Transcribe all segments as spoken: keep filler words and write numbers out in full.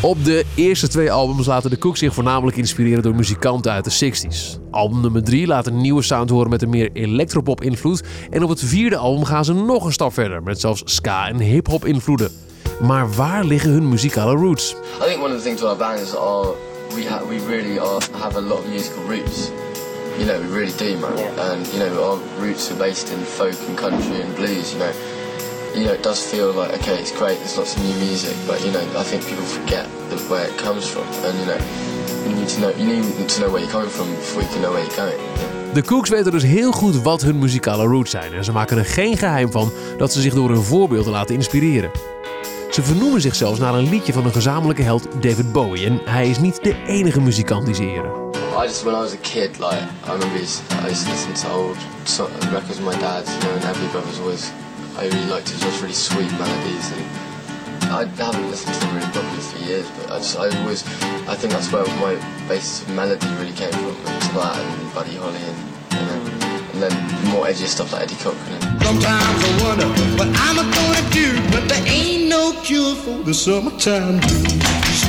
Op de eerste twee albums laten de Cooks zich voornamelijk inspireren door muzikanten uit de zestig's. Album nummer drie laat een nieuwe sound horen met een meer electropop invloed. En op het vierde album gaan ze nog een stap verder met zelfs ska en hip-hop invloeden. Maar waar liggen hun muzikale roots? I think one of the things with our band is our, we, ha we really are, have a lot of musical roots. You know, we really do, man. Yeah. And, you know, our roots are based in folk and country and blues, you know. You know, it does feel like, okay, it's great, there's lots of new music, but, you know, I think people forget the, where it comes from. And, you know, you need to know, you need to know where you're coming from before you can know where you're going. Yeah. De Cooks weten dus heel goed wat hun muzikale roots zijn. En ze maken er geen geheim van dat ze zich door hun voorbeelden laten inspireren. Ze vernoemen zich zelfs naar een liedje van hun gezamenlijke held David Bowie. En hij is niet de enige muzikant die ze eren. I just, when I was a kid, like, I remember his, I used to listen to old so- records with my dad, you know, and Everly Brothers always, I really liked his just really sweet melodies, and I haven't listened to them really properly for years, but I just, I always, I think that's where my basis of melody really came from, and to that, and Buddy Holly, and, and, then, and then more edgy stuff like Eddie Cochran. And sometimes I wonder what I'm gonna do, but there ain't no cure for the summertime blues.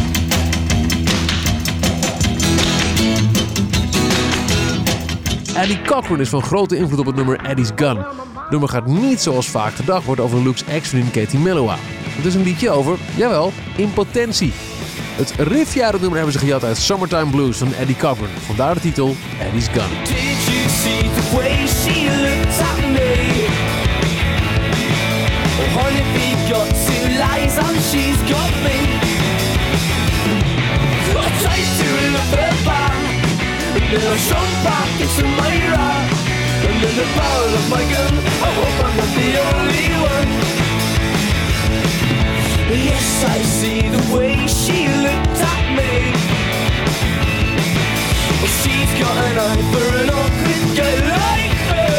Eddie Cochran is van grote invloed op het nummer Eddie's Gun. Het nummer gaat niet zoals vaak gedacht wordt over Luke's ex-vriendin Katie Melua. Het is een liedje over, jawel, impotentie. Het riffje uit het nummer hebben ze gejat uit Summertime Blues van Eddie Cochran. Vandaar de titel Eddie's Gun. Did you see the way she looked at me? Oh honey, we got two lies and she's got me. I tried to look her back, and then I shot back into my rack. And in the barrel of my gun, I hope I'm not the only one. Yes, I see the way she looked at me. Well, she's got an eye for an awkward girl like me.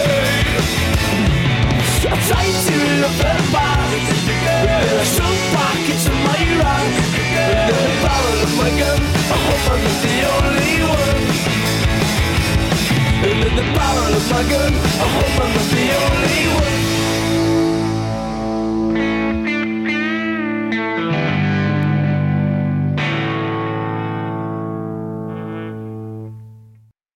I tried to look her back, and then I shot back into my rack. And in the barrel of my gun, I hope I'm not the only one. And in the barrel of my gun, I hope I'm not the only one.